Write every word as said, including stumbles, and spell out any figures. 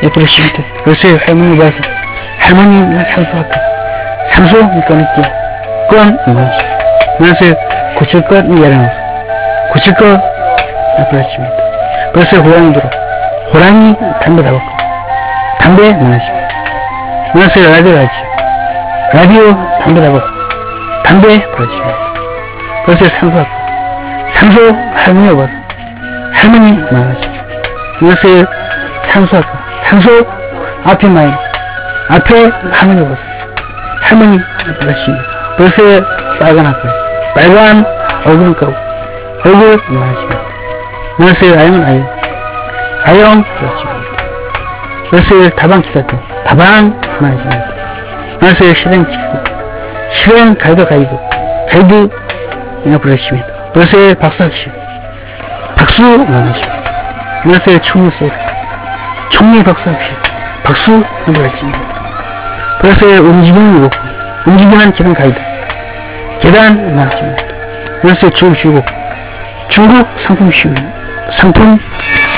옆으로 시부터 글쎄 할머니 봐서 할머니 나 산소할까 산소 꺼낼게 건 이만씩 그래서 고칠 것 열어놓으세요 고칠 것 옆으로 시부터 글쎄 호랑이 들어 호랑이 담배 잡았고 담배 많으십니다 그래서 라디오 하지 라디오 담배 잡았고 담배 버려집니다 그래서 산소할까 산소 할머니 봐서 할머니 많으십니다 그래서 산소할까 산소 앞에 많이 앞에 할머니 보세요 할머니 버렸습니다 벌써 빨간 앞에 빨간 얼굴 까고 얼굴 많으십니다 그래서 아영은 아영 아영 버렸습니다 그래서 다방 기사도 다방 많으십니다 그래서 실행 치고 실행 가이드 가이드 가이드 그냥 버렸습니다 그래서 박수학시 박수 많으십니다 그래서 총리 쏘 총리 박수학시 박수 버렸습니다 그래서 움직이는 거고 움직이는 계단 가이드 계단 많으십니다 그래서 중국 중국 중국 상품 쉬운 상품